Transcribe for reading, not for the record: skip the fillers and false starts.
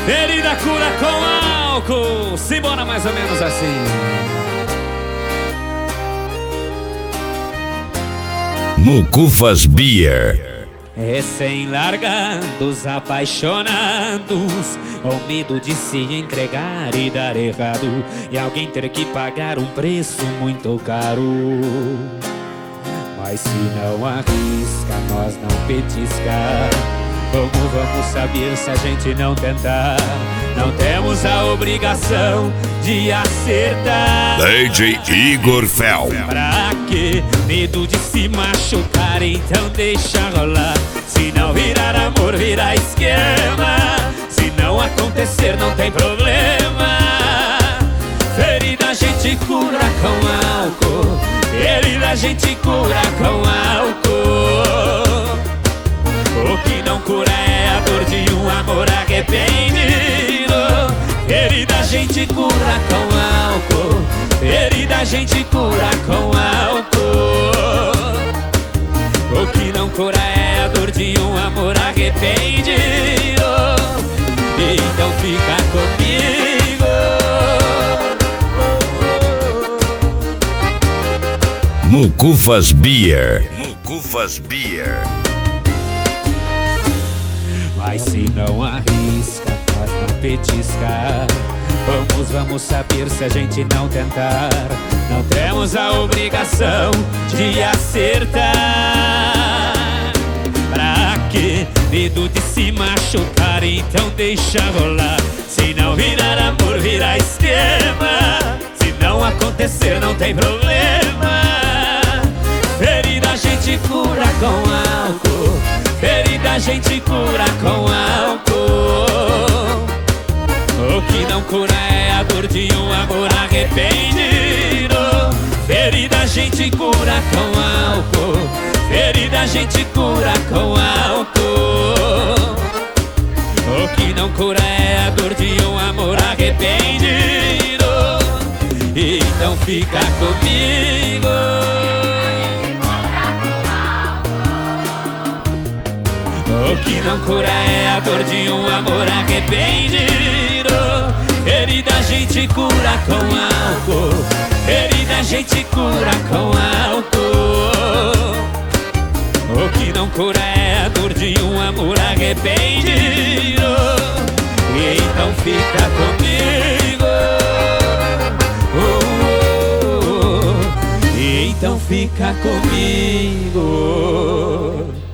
Ferida cura com álcool. Simbora mais ou menos assim. Mucufas Beer. Recém-largados, apaixonados, com medo de se entregar e dar errado, e alguém ter que pagar um preço muito caro. Mas se não arrisca, nós não petisca. Como vamos saber se a gente não tentar? Não temos a obrigação de acertar. DJ Igor Fel. Pra quê? Medo de se machucar, então deixa rolar. Se não virar amor, virar esquema. Se não acontecer, não tem problema. Ferida a gente cura com álcool. Ferida a gente cura com álcool. O que não cura é a dor de um amor arrependido. Ferida a gente cura com álcool. Ferida a gente cura com álcool. O que não cura é a dor de um amor arrependido. Então fica comigo. Mucufas Beer. Mucufas Beer. Mas se não arrisca, nós não petisca. Vamos saber se a gente não tentar. Não temos a obrigação de acertar. Pra quê? Medo de se machucar, então deixa rolar. Se não virar amor, virar esquema. Se não acontecer, não tem problema. Ferida a gente cura com álcool. Ferida a gente cura com álcool. O que não cura é a dor de um amor arrependido. Ferida a gente cura com álcool. Ferida a gente cura com álcool. O que não cura é a dor de um amor arrependido. Então fica comigo. O que não cura é a dor de um amor arrependido. Ferida a gente cura com álcool. Ferida a gente cura com álcool. O que não cura é a dor de um amor arrependido. Então fica comigo. Então fica comigo.